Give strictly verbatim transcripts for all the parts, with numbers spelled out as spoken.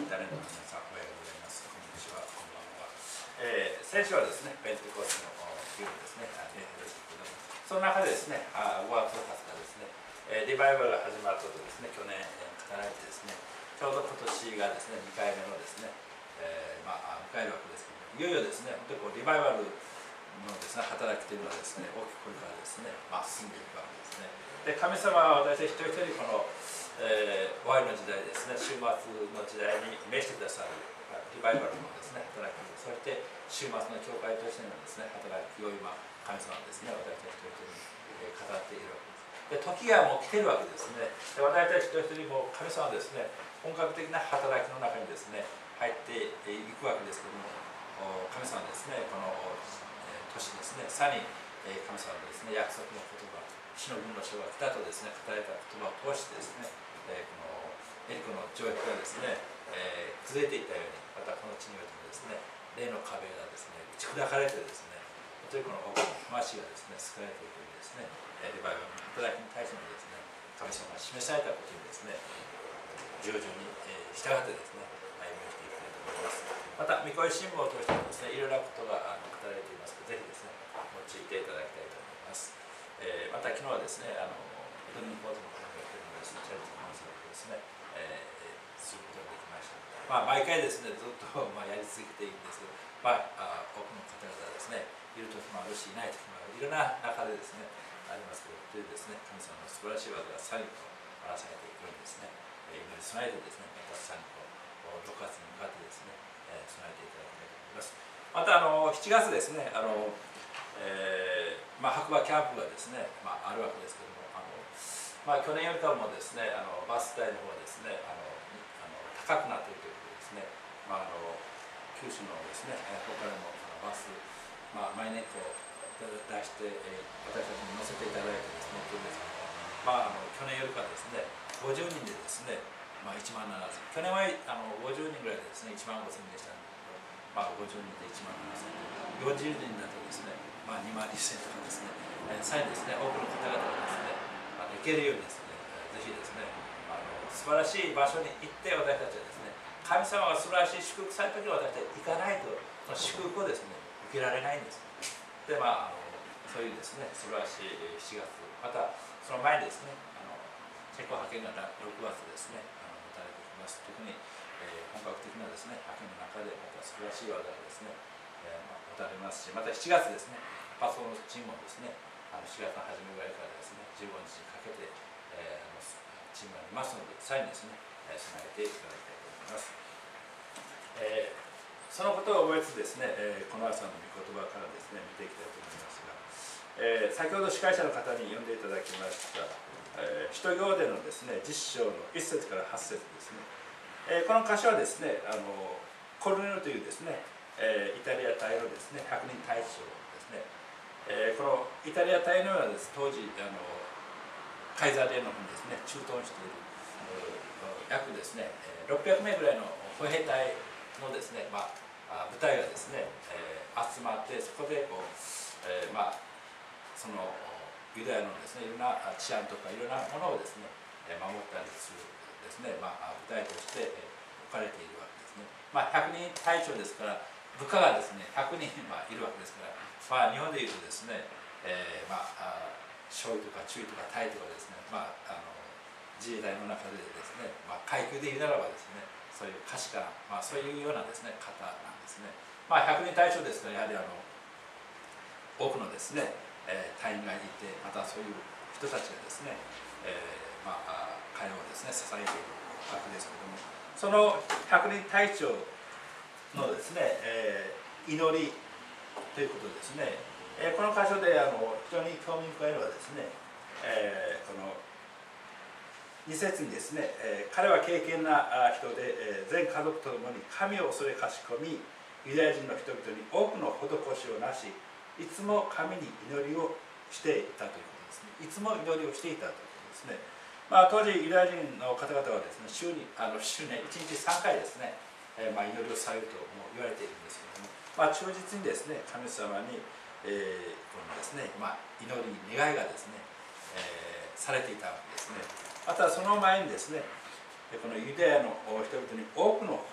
インターネットの皆さん、おはようございます。こんにちは、こんばんは。えー、先週はですね、ペンテコステの日をですね、礼拝でしたけども、その中でですね、ごがつはつかですね、リバイバルが始まったとですね、去年語られてですね、ちょうど今年がですね、にかいめのですね、えー、まあ、迎えるわけですけども、いよいよですね、本当にこうリバイバルのですね、働きというのはですね、大きくこれからですね、まあ、進んでいくわけですね。で、神様は私一人一人このえー、終わりの時代ですね、終末の時代に召してくださるリバイバルのですね、働き、そして終末の教会としてのですね、働きを今、神様はですね、私たち一人一人に語っているわけです。で、時がもう来てるわけですね。で、私たち一人一人も神様はですね、本格的な働きの中にですね、入っていくわけですけども、神様はですね、この年ですね、さに神様のですね、約束の言葉、死の分の書が来たとですね、語られた言葉を通してですね、えー、このエリコの城壁がですね、えー、崩れていったように、またこの地においてもですね、霊の壁がですね、打ち砕かれてですね、本当にこの多くの魂がですね、救われていくようにですね、リバイバルの働きに対してもですね、神様が示されたことにですね、従順に、えー、従ってですね、歩みをしていきたいと思います。また、御子神信を通してもですね、いろいろなことが語られていますので、ぜひですね、用いていただきたいと思います。えー、また、昨日はですね、あのドミニコートの方がやってるのですね、チャリティーの話をですね、えー、することができました。まあ、毎回ですね、ずっとまあやり続けているんですけど、まあ、あ多くの方々がですね、いる時もあるし、いない時もある、いろんな中でですね、ありますけど、というですね、神様の素晴らしい技がさらにと表されていくようにですね、祈り備えてですね、またさらにこう、ろくがつに向かってですね、えー、備えていただきたいと思います。また、あのしちがつですね、あのえーまあ、白馬キャンプがですね、まあ、あるわけですけども、あのまあ、去年よりかもですね、あのバス代の方はですね、あのあの高くなっているということですね、まあ、あの九州のですね、他でもあのバス、まあ、毎年こう出して、えー、私たちに乗せていただいてですね、というですね、まあ、あの去年よりかですね、ごじゅうにんでですね、まあ、いちまんななせん、去年はあのごじゅうにんぐらいでですね、いちまんごせんでしたので、まあ、ごじゅうにんでいちまんななせん、よんじゅうにんだとですね、まあ、にまんにせんとかですね、えー、さらにですね、多くの方々がですね、あの行けるようにですね、ぜひですね、あの素晴らしい場所に行って私たちはですね、神様が素晴らしい祝福された時に私たちは行かないと、その祝福をですね、受けられないんです。で、まあ、あのそういうですね、素晴らしいしがつ、またその前にですね、あのチェコ派遣がろくがつですね、あの持たれてきます。特に、えー、本格的なですね、派遣の中でまた素晴らしい技がですね、えーまあ、持たれますし、またしちがつですね、パソコンのチームもですね、あのしがつの初めぐらいからですね、じゅうごにちにかけて、えー、あのチームがありますので、さらにですね、備えていただきたいと思います。えーそのことを覚えつつですね、えー、この朝の御言葉からですね、見ていきたいと思いますが、えー、先ほど司会者の方に読んでいただきました、えー、使徒行伝のですね、じゅっ章のいっ節からはち節ですね、えー、この箇所はですね、あのコルネルというですね、えー、イタリア隊のですね、百人隊長ですね、えー、このイタリア隊のようなです当時あのカイザーレーの方にですね、駐屯している約ですね、ろっぴゃくめいぐらいの歩兵隊のですね、まあ、部隊がですね、えー、集まってそこでこう、えー、まあそのユダヤのですね、いろんな治安とかいろんなものをですね、守ったりするですね、まあ、部隊として置かれているわけですね。まあ、ひゃくにん隊長ですから部下がですね、ひゃくにん、まあ、いるわけですから、まあ、日本でいうとですね、えー、まあ少尉とか中尉とか隊とかですね、まあ、あの自衛隊の中でですね、まあ、階級で言うならばですね、そういう下士官、まあ、そういうようなですね、方なんですね。まあ、ひゃくにん隊長ですから、やはりあの多くのですね、えー、隊員がいて、またそういう人たちがですね、えー、まあ彼をですね、支えているわけですけども、そのひゃくにん隊長のですね、えー、祈りということですね、えー、この箇所であの非常に興味深いのはですね、えー、このに節にですね、えー、彼は敬虔な人で、えー、全家族と共に神を恐れかしこみ、ユダヤ人の人々に多くの施しをなし、いつも神に祈りをしていたということですね。いつも祈りをしていたということですね。まあ、当時ユダヤ人の方々はですね、週にあの週にいちにちさんかいですね、えーまあ、祈りをされるとも言われているんですけれども、まあ、忠実にですね、神様に、えー、このですね、まあ、祈り願いがですね、えー、されていたわけですね。またその前にですね、このユダヤの人々に多くの施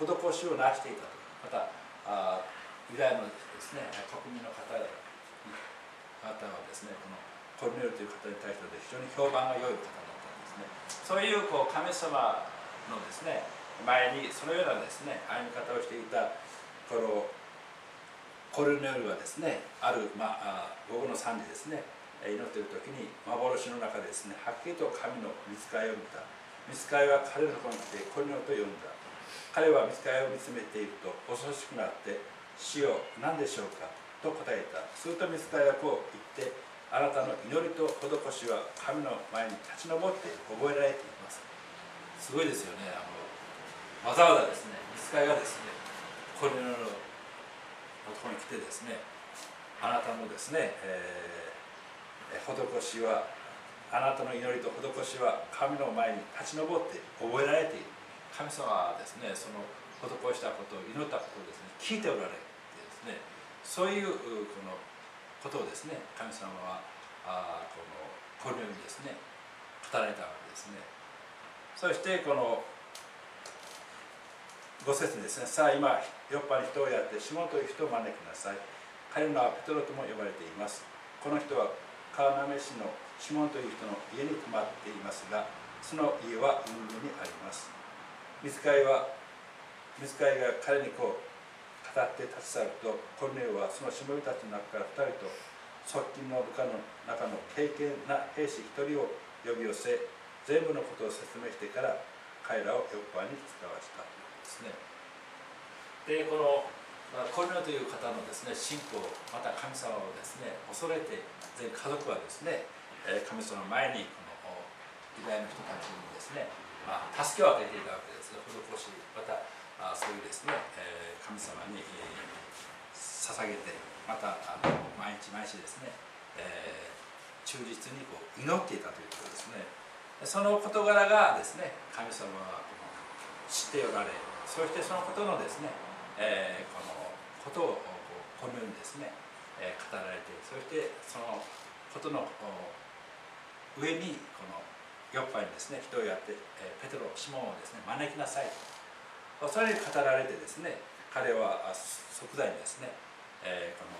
しをなしていたと。またあユダヤのですね国民の方方はですね、このコルネルという方に対して非常に評判が良い方だったんですね。そういうこう神様のですね前にそのようなですね歩み方をしていたこのコルネルはですね、ある、まあ、午後のさんじですね、祈っている時に幻の中でですね、はっきりと神の御使いを見た。御使いは彼のところに来てコルネルと呼んだ。彼は御使いを見つめていると恐ろしくなって「主よ何でしょうか?」と答えた。すると御使いはこう言って、あなたの祈りと施しは神の前に立ち上って覚えられています。すごいですよね。あのわざわざですね、御使いがですね、コルネルのところに来てですね、あなたのですね、えー、施しは、あなたの祈りと施しは神の前に立ち上って覚えられている。神様はですね、その施したことを、祈ったことをですね、聞いておられてですね、そういうこのことをですね、神様はあこのコルネルにですね、語られたわけですね。そしてこのご節にですね、さあ今ヨッパに人をやってシモンという人を招きなさい。彼の名はペトロとも呼ばれています。この人は川波市のシモンという人の家に泊まっていますが、その家は海辺にあります。御使いは御使いが彼にこう語って立ち去ると、コルネルはそのしもべたちの中からふたりと側近の部下の中の敬虔な兵士ひとりを呼び寄せ、全部のことを説明してから彼らをヨッパに使わしたということですね。で、このコルネルという方のですね信仰、また神様をですね恐れて、全家族はですね神様の前にこのユダヤの人たちにですね、まあ、助けを与えていたわけですが、施し、またあそういうですね神様に捧げて、またあの毎日毎日ですね、えー、忠実にこう祈っていたということですね。その事柄がですね神様は知っておられ、そしてそのことのですね、えー、このことをこのようにですね、えー、語られて、そしてそのことの上にこのヨッパにですね人をやって、えー、ペテロ、シモンをですね招きなさいと、それに語られてですね、彼は即座にですね、えー、この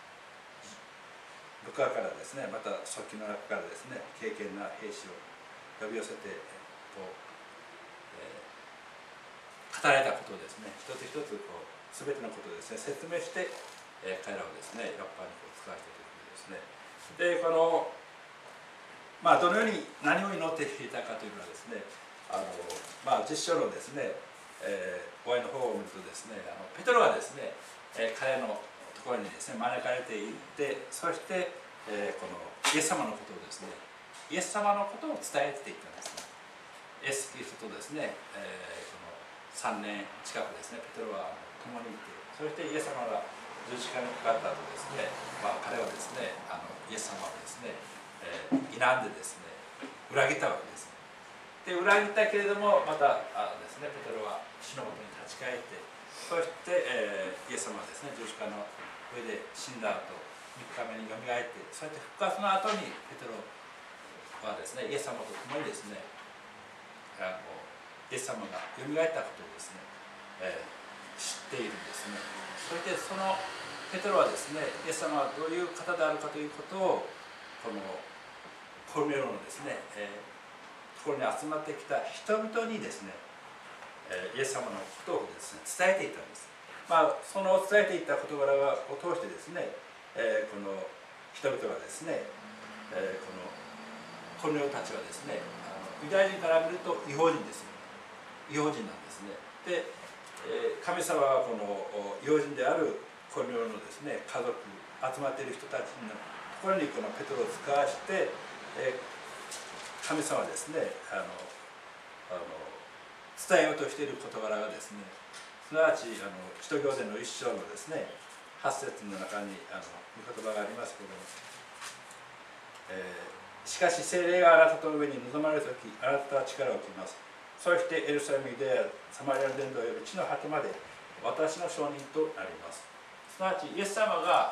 部下からですね、また側近の中からですね、敬虔な兵士を呼び寄せてこう、えー、語られたことをですね、一つ一つこう全てのことをですね説明して、えー、彼らをですねヨッパにこう使わせたということですね。で、このまあどのように何を祈っていたかというのはですね、あのまあ実証のですね、えー、終わりの方を見るとですね、あのペトロはですね、えー、彼のところにですね招かれていって、そして、えー、このイエス様のことをですね、イエス様のことを伝えていったんですね。イエス・キリストとですね、えー、このさんねん近くですね、ペトロは共にいて、そしてイエス様が十字架にかかった後ですね、まあ、彼はですね、あのイエス様をですね、えー、否んでですね、裏切ったわけです。で、裏切ったけれども、またあですね、ペトロは主のもとに立ち返って、そして、えー、イエス様はですね、十字架の上で死んだ後、みっかめによみがえって、そうやって復活の後にペトロはですね、イエス様と共にですね、あのイエス様がよみがえったことをですね、えー、知っているんですね。そしてそのペトロはですね、イエス様はどういう方であるかということを、このコルネルのですね、えー、ところに集まってきた人々にですね、えー、イエス様のことをですね伝えていたんです。まあ、その伝えていった事柄を通してですね、えー、この人々がですね、えー、このコルネルたちはですね、あのユダヤ人から見ると異邦人ですよね。異邦人なんですね。で、えー、神様はこの異邦人であるコルネルのですね家族、集まっている人たちのところにこのペトロを使わして、えー、神様はですね、あのあの伝えようとしている事柄がですね、すなわちあの使徒行伝の一章のですねはち節の中にあの御言葉がありますけれども、えー、しかし聖霊があなたとの上に臨まれるとき、あなたは力を受けます。そしてエルサレム、ユダヤ、サマリアの伝道より地の果てまで私の証人となります。すなわちイエス様が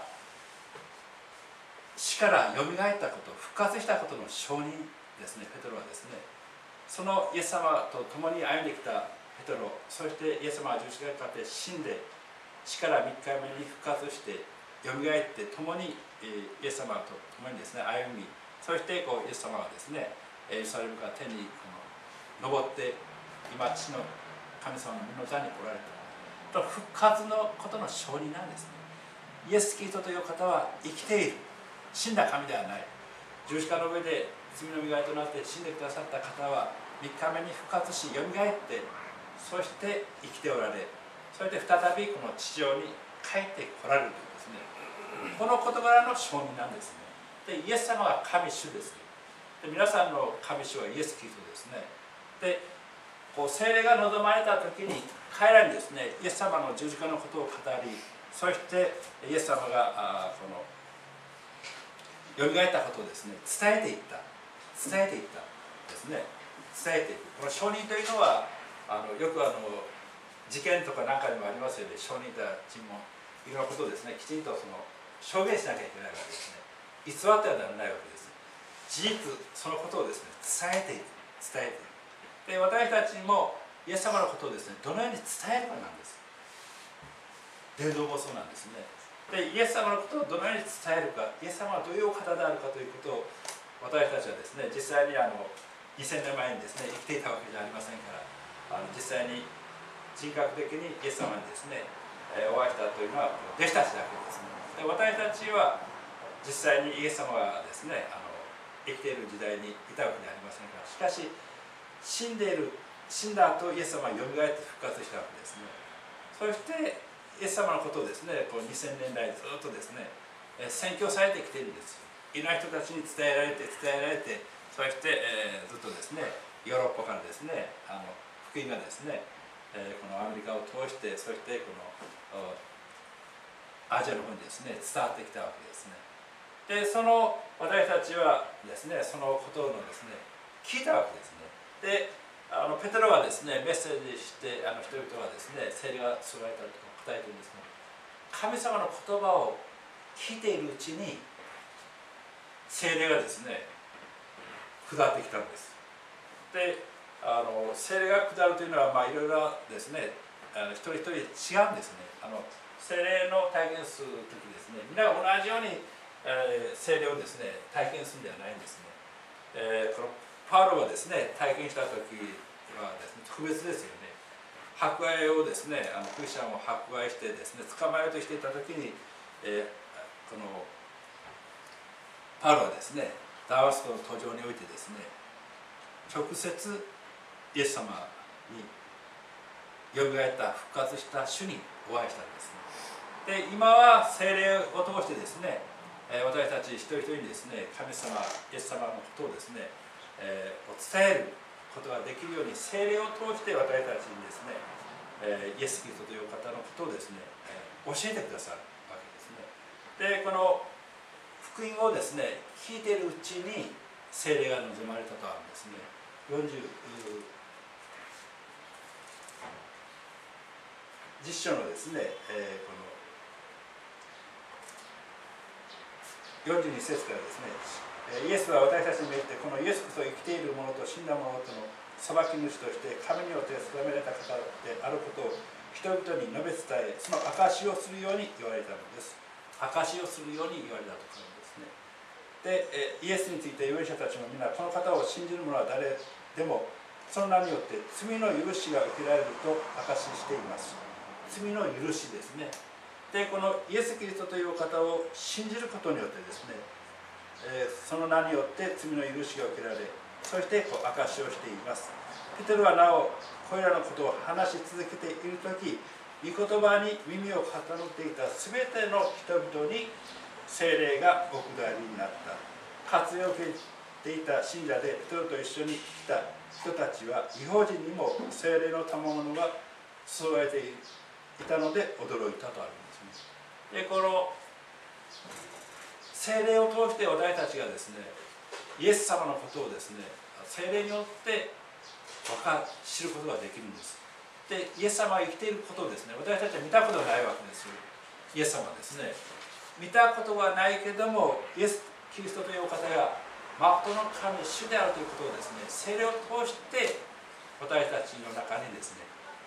死からよみがえったこと、復活したことの証人ですね、ペトロはですね。そのイエス様と共に歩んできたペペテロ、そしてイエス様は十字架にかかって死んで死からみっかめに復活してよみがえって共にイエス様と共にですね歩み、そしてこうイエス様はですねエルサレムから天にこの登って今父の神様の御の座におられたと復活のことの証人なんですね。イエス・キリストという方は生きている、死んだ神ではない。十字架の上で罪の身代わりとなって死んでくださった方はみっかめに復活しよみがえって、そして生きておられ、そして再びこの地上に帰ってこられるというですね、この事柄の証人なんですね。でイエス様は神主です。で皆さんの神主はイエス・キリストですね。でこう聖霊が望まれた時に彼らにですねイエス様の十字架のことを語り、そしてイエス様があこのよみがえったことをですね伝えていった伝えていったですね伝えていく。この証人というのはあのよくあの事件とかなんかにもありますよね。証人とは尋問いろんなことをですねきちんとその証言しなきゃいけないわけですね。偽ってはならないわけです。事実そのことをですね伝えていく伝えていく。で私たちにもイエス様のことをですねどのように伝えるかなんです。伝道もそうなんですね。でイエス様のことをどのように伝えるか、イエス様はどういうお方であるかということを私たちはですね実際にあのにせんねんまえにですね生きていたわけじゃありませんから、あの実際に人格的にイエス様にですね、えー、お会いしたというのは弟子たちだけですね。で私たちは実際にイエス様がですねあの生きている時代にいたわけじゃありませんから、しかし死んでいる死んだ後イエス様はよみがえって復活したわけですね。そしてイエス様のことをですねこうにせんねんだいずっとですね宣教されてきているんですよ。いろんな人たちに伝えられて伝えられて、そして、えー、ずっとですねヨーロッパからですねあの福音がですね、えー、このアメリカを通して、そしてこのアジアの方にですね伝わってきたわけですね。でその私たちはですねそのことのですね聞いたわけですね。であのペテロはですねメッセージしてあの人々はですね聖霊が注がれたと答えているんですけど、神様の言葉を聞いているうちに聖霊がですね下ってきたんです。であの聖霊が下るというのはまあいろいろですねあの一人一人違うんですね。あの聖霊の体験する時ですね皆が同じように、えー、聖霊をですね体験するんではないんですね。えー、このパウロはですね体験した時はですね特別ですよね。迫害をですねあのクリスチャンを迫害してですね捕まえようとしていた時に、えー、このパウロはですねダマスコの途上においてですね直接イエス様によみがえった復活した主にお会いしたんですね。で今は聖霊を通してですね私たち一人一人にですね神様イエス様のことをですね、えー、を伝えることができるように聖霊を通して私たちにですね、えー、イエス・キリストという方のことをですね、えー、教えてくださるわけですね。でこの福音をですね聞いているうちに聖霊が望まれたとあるんですね。よんじゅう実章のですね、えー、このよんじゅうに節からですね、イエスは私たちに命じてこのイエスこそ生きている者と死んだ者との裁き主として神によって定められた方であることを人々に述べ伝え、その証しをするように言われたのです。証しをするように言われたところですね。で、イエスについて預言者たちも皆この方を信じる者は誰でもその名によって罪の許しが受けられると証ししています。罪の許しですね。でこのイエス・キリストというお方を信じることによってですね、えー、その名によって罪の許しが受けられ、そしてこう証しをしています。ペテロはなおこれらのことを話し続けているとき、御言葉に耳を傾けていたすべての人々に聖霊がお下りになった。活用を受けていた信者でペテロと一緒に来た人たちは異邦人にも聖霊の賜物が注がれていたので驚いたとあるんですね。でこの聖霊を通して私たちがですねイエス様のことをですね聖霊によって分か知ることができるんです。でイエス様が生きていることをですね私たちは見たことがないわけですよ。イエス様はですね見たことがないけどもイエス・キリストというお方が誠の神主であるということをですね聖霊を通して私たちの中にですね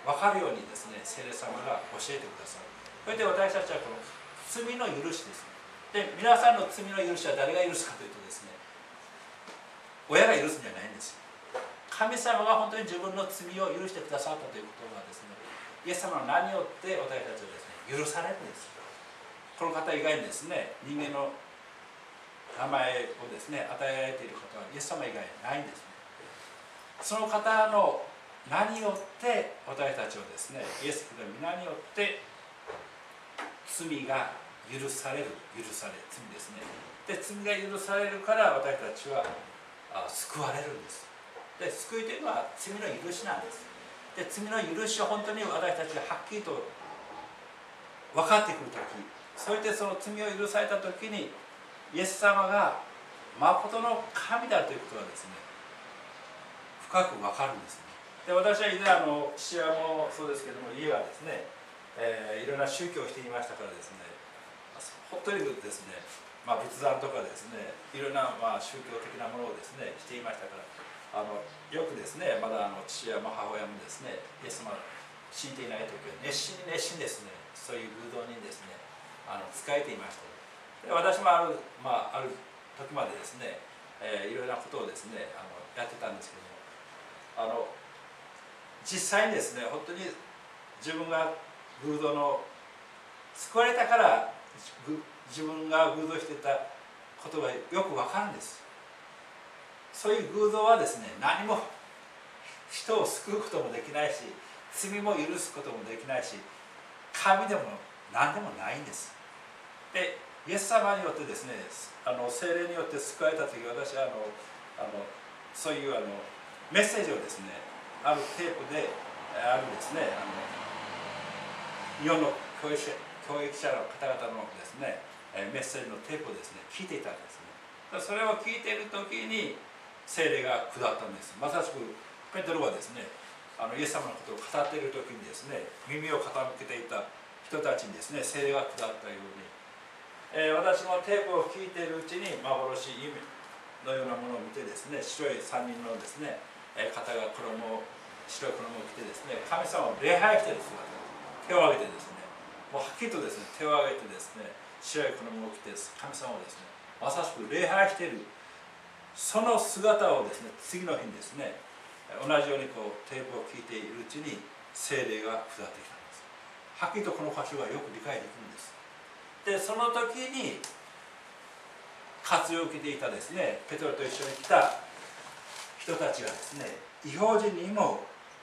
分かるようにですね、聖霊様が教えてくださる。それで私たちはこの罪の許しですね。で、皆さんの罪の許しは誰が許すかというとですね、親が許すんじゃないんですよ。神様が本当に自分の罪を許してくださったということがですね、イエス様の名によって私たちはですね、許されるんです。この方以外にですね、人間の名前をですね、与えられている方はイエス様以外ないんですね。その方の名によって私たちはですね、イエス・キリストの皆によって罪が許される、許される罪ですね。で、罪が許されるから私たちはあ救われるんです。で、救いというのは罪の許しなんです。で、罪の許しを本当に私たちがはっきりと分かってくるとき、そしてその罪を許されたときにイエス様が誠の神であるということがですね、深く分かるんですね。で、私は以前あの父親もそうですけども、家はですね、えー、いろんな宗教をしていましたからですね、本当にですね、まあ、仏壇とかですね、いろんなまあ宗教的なものをですねしていましたから、あのよくですね、まだあの父親も母親もですね、イエス様信じていない時は熱心に熱心ですね、そういう偶像にですね、あの仕えていました。で、私もある、まあ、ある時までですね、えー、いろいろなことをですね、あのやってたんですけども、あの実際にですね、本当に自分が偶像の救われたから自分が偶像していたことがよくわかるんです。そういう偶像はですね、何も人を救うこともできないし、罪も許すこともできないし、神でも何でもないんです。で、イエス様によってですね、あの聖霊によって救われた時、私はあのあのそういうあのメッセージをですね、あるテープであるですね、あの日本の教育者教育者の方々のですね、メッセージのテープをですね、聞いていたんですね。それを聞いている時に聖霊が下ったんです。まさしくペテロはですね、あのイエス様のことを語っている時にですね、耳を傾けていた人たちにですね、聖霊が下ったように、えー、私もテープを聞いているうちに幻夢のようなものを見てですね、白い三人のですね、えー、方が衣を白い衣を着てですね、神様を礼拝している姿、手を挙げてですね、もうはっきりとですね、手を挙げてですね、白い衣を着て神様をですね、まさしく礼拝している、その姿をですね、次の日にですね、同じようにこうテープを聞いているうちに聖霊が下ってきたんです。はっきりとこの箇所がよく理解できるんです。で、その時に活用を受けていたですね、ペトロと一緒に来た人たちがですね、異邦人にも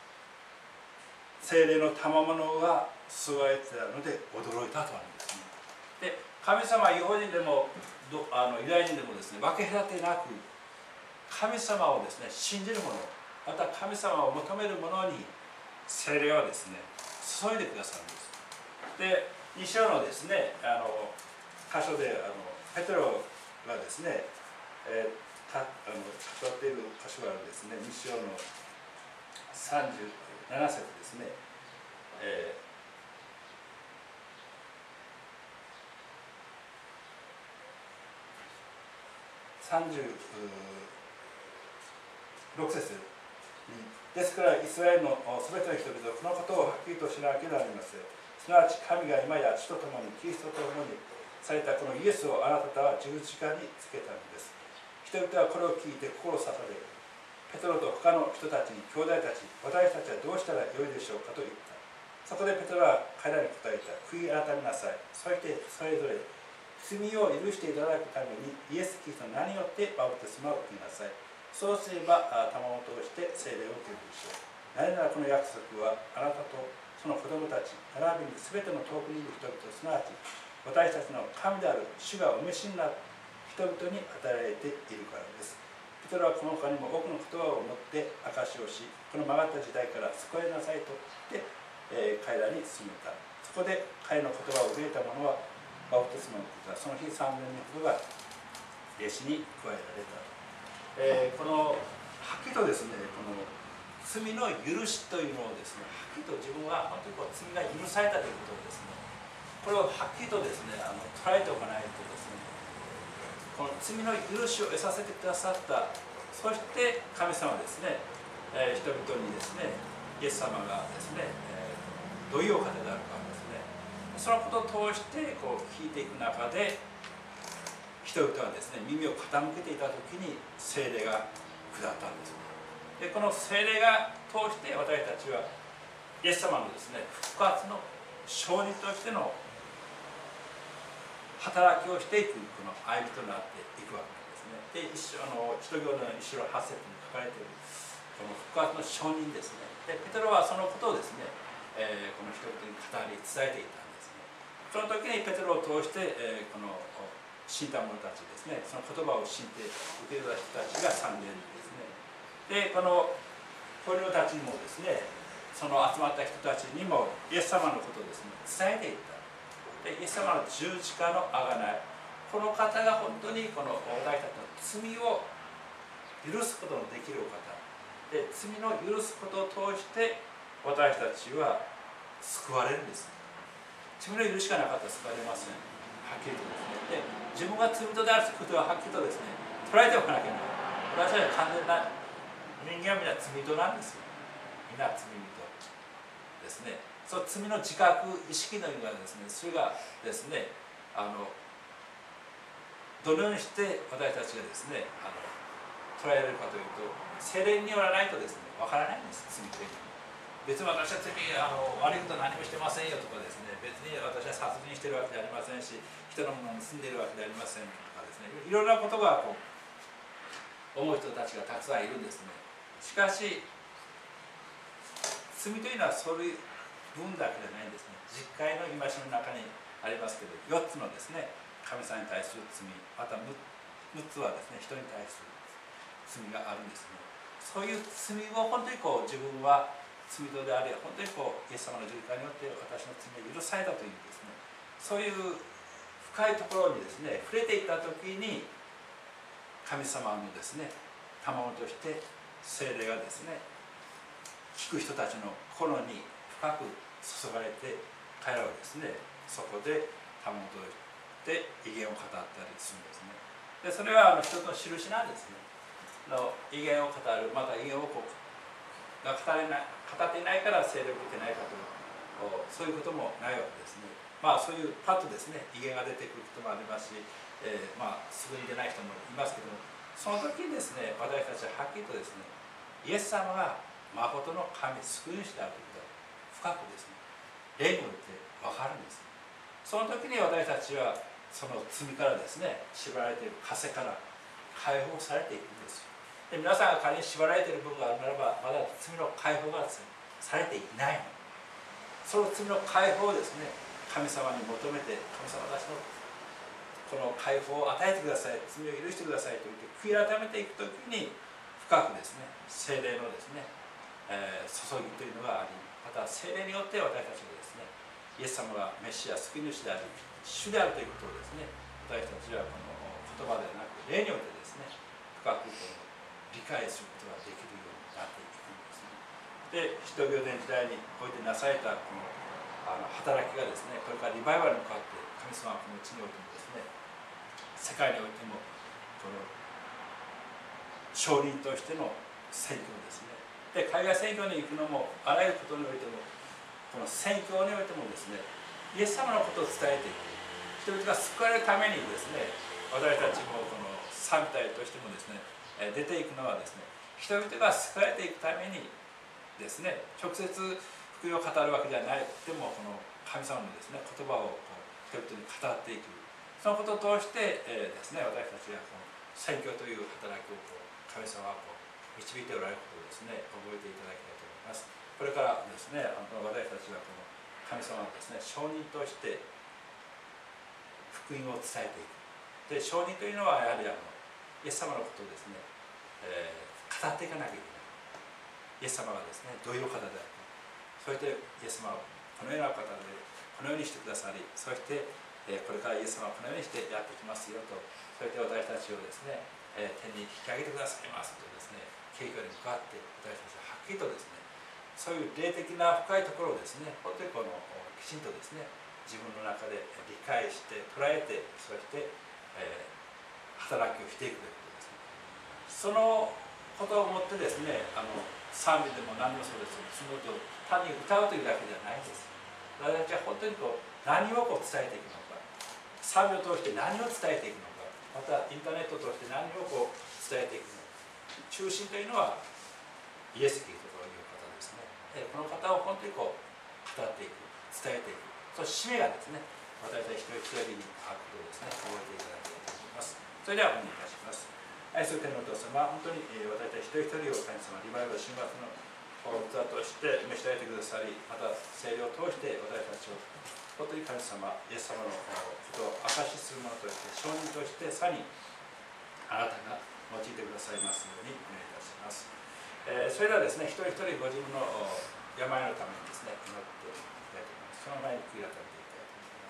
聖霊の賜物が注がれてたので驚いたとあるんですね。で、神様は異邦人でもどあのユダヤ人でもですね、分け隔てなく神様をですね信じる者、また神様を求める者に聖霊をですね注いでくださるんです。で、に章のですねあの箇所であのペテロがですね、えー、たあの語っている箇所があるんですね。に章のさんじゅうなな節ですね。えーさんじゅうろく節に、ですからイスラエルのすべての人々はこのことをはっきりとしなければなりません。すなわち神が今や主と共にキリストと共にされたこのイエスをあなた方は十字架につけたのです。人々はこれを聞いて心を刺され、ペトロと他の人たちに、兄弟たち、私たちはどうしたらよいでしょうかと言った。そこでペトロは彼らに答えた。悔い改めなさい。そしてそれぞれ罪を許していただくためにイエス・キリストの名によってバプテスマを受けなさい。そうすれば賜物を通して聖霊を受けるでしょう。なぜならこの約束はあなたとその子供たち、並びに全ての遠くにいる人々、すなわち私たちの神である主がお召しになる人々に与えられているからです。ペトロはこの他にも多くの言葉を持って証しをし、この曲がった時代から救われなさいと言って、えー、彼らに進めた。そこで彼の言葉を受けた者はバプテスマを受けた。その日さんぜんにんほどが弟子に加えられた。えー、このはっきりとですね、この罪の許しというのをですね、はっきりと自分は本当にこう罪が許されたということをですね、これをはっきりとですね、あの捉えておかないとですね、この罪の許しを得させてくださった、そして神様ですね、えー、人々にですね、イエス様がですね、えどういうお方であるかですね、そのことを通してこう聞いていく中で、人々はですね耳を傾けていた時に聖霊が下ったんです。でこの聖霊が通して私たちはイエス様のですね復活の証人としての働きをしていくこの歩みとなっていくわけですね。で一緒あの使徒行伝の一章八節に書かれているこの復活の証人ですね。でペテロはそのことをですね、えー、この人々に語り伝えていたんですね。その時にペテロを通して、えー、この信じた者たちですね、その言葉を信じて受け入れた人たちがさんぜんにんですね。でこのコリノたちにもですね、その集まった人たちにもイエス様のことをですね伝えていった。でイエス様の十字架の贖い、この方が本当にこの私たちの罪を許すことのできるお方で、罪の許すことを通して私たちは救われるんです。罪の許しがなかったら救われません。はっきりとですね。で自分が罪人であることははっきりとですね捉えておかなきゃいけない。私たちは完全な人間はみんな罪人なんですよ。みんな罪人ですね。その罪の自覚意識のようなですね、それがですね、あのどのようにして私たちがですね、あの捉えられるかというと、聖霊によらないとですね、わからないんです、罪というのは。別に私は罪あの悪いことは何もしてませんよとかですね、別に私は殺人してるわけでありませんし、人のものを盗んでいるわけでありませんとかですね、いろんなことがこう思う人たちがたくさんいるんですね。しかし罪というのはそういう分だけじゃないんですね。実戒の戒めの中にありますけど、よっつのですね神様に対する罪、また むっつはですね人に対する罪があるんですね。そういう罪を本当にこう自分は罪人であり、本当にこうイエス様の十字架によって私の罪が許されたというですね、そういう深いところにですね触れていった時に、神様のですね賜物として聖霊がですね聞く人たちの心に深く注がれて、彼らはですねそこで賜物として威厳を語ったりするんですね。でそれはあの一つの印なんですね。の威厳を語る、また威厳をこうが語れない語っていないから聖霊を受けてないかという、そういうこともないわけですね。まあそういうパッとですね威厳が出てくることもありますし、えー、まあすぐに出ない人もいますけども、その時にですね私たちははっきりとですねイエス様が誠の神救い主であるということが深くですね霊によって分かるんです。その時に私たちはその罪からですね縛られている枷から解放されていくんですよ。で皆さんが仮に縛られている部分があるならば、まだ罪の解放がですねされていないの。その罪の解放をですね神様に求めて、神様私のこの解放を与えてください、罪を許してくださいと言って悔い改めていく時に深くですね聖霊のですね、えー、注ぎというのがあり、また聖霊によって私たちがですねイエス様がメシア救い主であり主であるということをですね、私たちはこの言葉ではなく霊によってですね深く理解することができるようになっていくんですね。で使徒行伝時代においてなされたこのあの働きがですね、これからリバイバルに向かって神様はこの地においてもですね、世界においてもこの証人としての宣教ですね。で海外宣教に行くのもあらゆることにおいても、この宣教においてもですねイエス様のことを伝えていく、人々が救われるためにですね、私たちもこの賛美隊としてもですね出ていくのはですね、人々が救われていくためにですね、直接福音を語るわけではないでも、この神様のですね言葉を人々に語っていく、そのことを通して、えー、ですね私たちがこの宣教という働きをこう神様はこう導いておられることをですね覚えていただきたいと思います。これからですね、あの私たちはこの神様のですね証人として福音を伝えていく。で証人というのはやはりあのイエス様のことをですね、えー、語っていかなきゃいけない。イエス様がですねどういう方であるか、そしてイエス様はこのような方でこのようにしてくださり、そして、えー、これからイエス様はこのようにしてやってきますよと、そして私たちをですね、えー、天に引き上げてくださいますとですね、景況に向かって私たちははっきりとですね、そういう霊的な深いところをですね、本当にこのきちんとですね自分の中で理解して捉えて、そして、えー、働きをしていくということですね。そのことをもってですね、あの賛美でも何でもそうですけど、そのことを単に歌うというだけではないんです。 私たちは本当にこう何をこう伝えていくのか、賛美を通して何を伝えていくのか、またインターネットを通して何をこう伝えていくのか、中心というのはイエス・キリストという方ですね。この方を本当にこう語っていく、伝えていく、その使命がですね、私たち一人一人にあることをですね、覚えていただきたいと思います。それではお願いいたします。愛する天のお父様、本当に私たち一人一人を神様、リバイバル神学の器として召し上げてくださり、また聖霊を通して私たちを本当に神様、イエス様のことを証しするものとして、証人としてさにあなたが用いてくださいますようにお願いいたします。えー、それではですね、一人一人ご自分の病のためにですね、祈っていきたいと思います。その前に悔い改めていきたいと思います。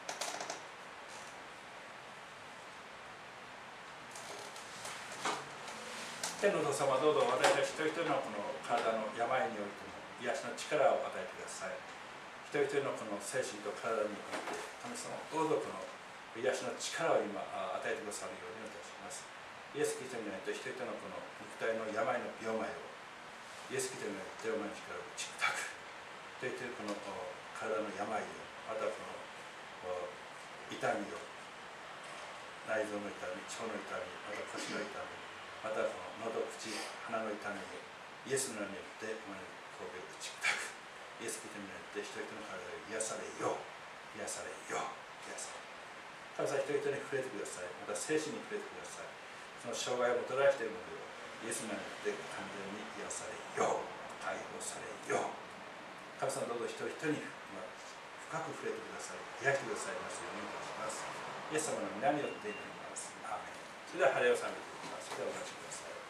天のお父様、どうぞ私たち一人一人のこの体の病においても癒しの力を与えてください。一人一人のこの精神と体において、神様、どうぞこの癒しの力を今与えてくださるようにお願いします。イエス・キリストによって一人一人のこの肉体の病の病魔を、イエス・キリストによって病の力を打ち砕く。一人一人この体の病を、またこの痛みを、内臓の痛み、腸の痛み、また腰の痛み、またこの喉、口、鼻の痛みをイエスの名によって神戸を打ち砕く。イエス・キリストによって一人一人の体が癒されよう、癒されよう、癒されよう。神様、一人一人に触れてください。また精神に触れてください。その障害をもたらしているものをイエスの名によって完全に癒されよう、解放されよう。神様、どうぞ一人一人に深く触れてください。癒してくださいますようにお願いします。イエス様の皆によって祈ります。アーメン。それでは、晴れを賛美ていきます。それではお待ちください。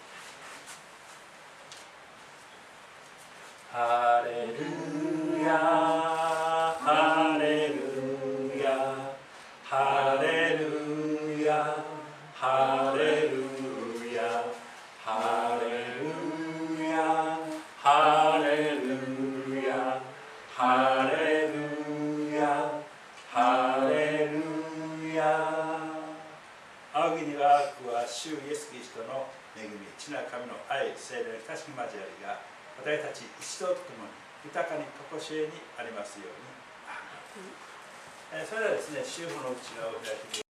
ハレルヤ、ハレルヤ、ハレルヤ、ハレルヤ、ハレルヤ、ハレルヤ、ハレルヤ、ハレルヤ。仰ぎには悪は主イエス・キリストの恵み、父なる神の愛、聖霊の親しき交わりが私たち一同とともに豊かに常しえにありますように。それではですね、週報の内側を開いて